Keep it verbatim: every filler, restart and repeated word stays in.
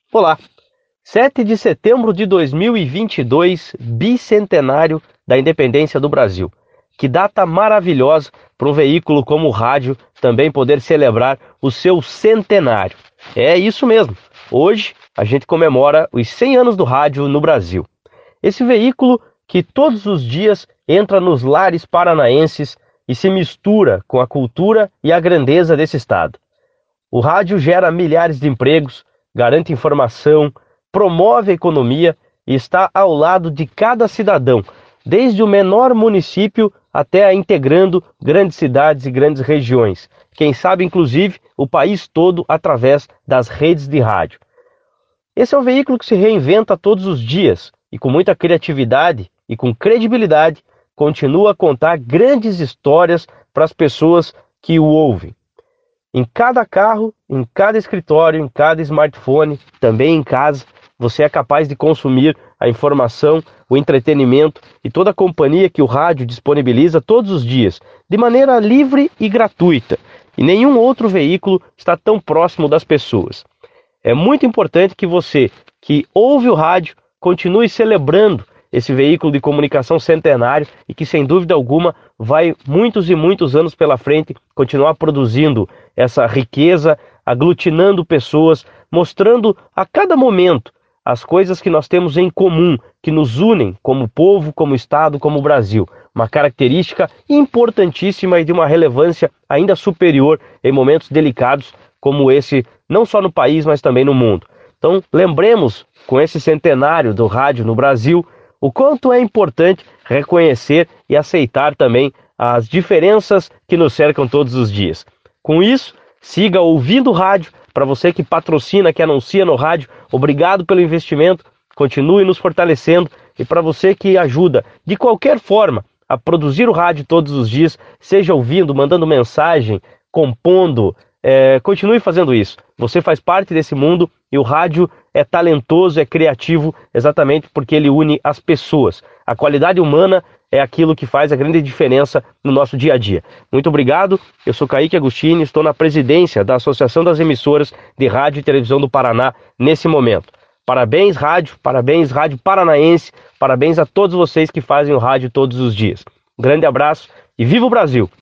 Olá, sete de setembro de dois mil e vinte e dois, bicentenário da independência do Brasil. Que data maravilhosa para um veículo como o rádio também poder celebrar o seu centenário. É isso mesmo, hoje a gente comemora os cem anos do rádio no Brasil. Esse veículo que todos os dias entra nos lares paranaenses e se mistura com a cultura e a grandeza desse estado. O rádio gera milhares de empregos, garante informação, promove a economia e está ao lado de cada cidadão, desde o menor município até a integrando grandes cidades e grandes regiões. Quem sabe, inclusive, o país todo através das redes de rádio. Esse é um veículo que se reinventa todos os dias e com muita criatividade e com credibilidade continua a contar grandes histórias para as pessoas que o ouvem. Em cada carro, em cada escritório, em cada smartphone, também em casa, você é capaz de consumir a informação, o entretenimento e toda a companhia que o rádio disponibiliza todos os dias, de maneira livre e gratuita. E nenhum outro veículo está tão próximo das pessoas. É muito importante que você, que ouve o rádio, continue celebrando esse veículo de comunicação centenário e que, sem dúvida alguma, vai muitos e muitos anos pela frente continuar produzindo essa riqueza, aglutinando pessoas, mostrando a cada momento as coisas que nós temos em comum, que nos unem como povo, como Estado, como Brasil. Uma característica importantíssima e de uma relevância ainda superior em momentos delicados como esse, não só no país, mas também no mundo. Então, lembremos, com esse centenário do rádio no Brasil, o quanto é importante reconhecer e aceitar também as diferenças que nos cercam todos os dias. Com isso, siga ouvindo o rádio. Para você que patrocina, que anuncia no rádio, obrigado pelo investimento, continue nos fortalecendo. E para você que ajuda de qualquer forma a produzir o rádio todos os dias, seja ouvindo, mandando mensagem, compondo, é, continue fazendo isso. Você faz parte desse mundo e o rádio é talentoso, é criativo, exatamente porque ele une as pessoas. A qualidade humana é aquilo que faz a grande diferença no nosso dia a dia. Muito obrigado, eu sou Kaique Agostini, estou na presidência da Associação das Emissoras de Rádio e Televisão do Paraná nesse momento. Parabéns, rádio, parabéns, rádio paranaense, parabéns a todos vocês que fazem o rádio todos os dias. Um grande abraço e viva o Brasil!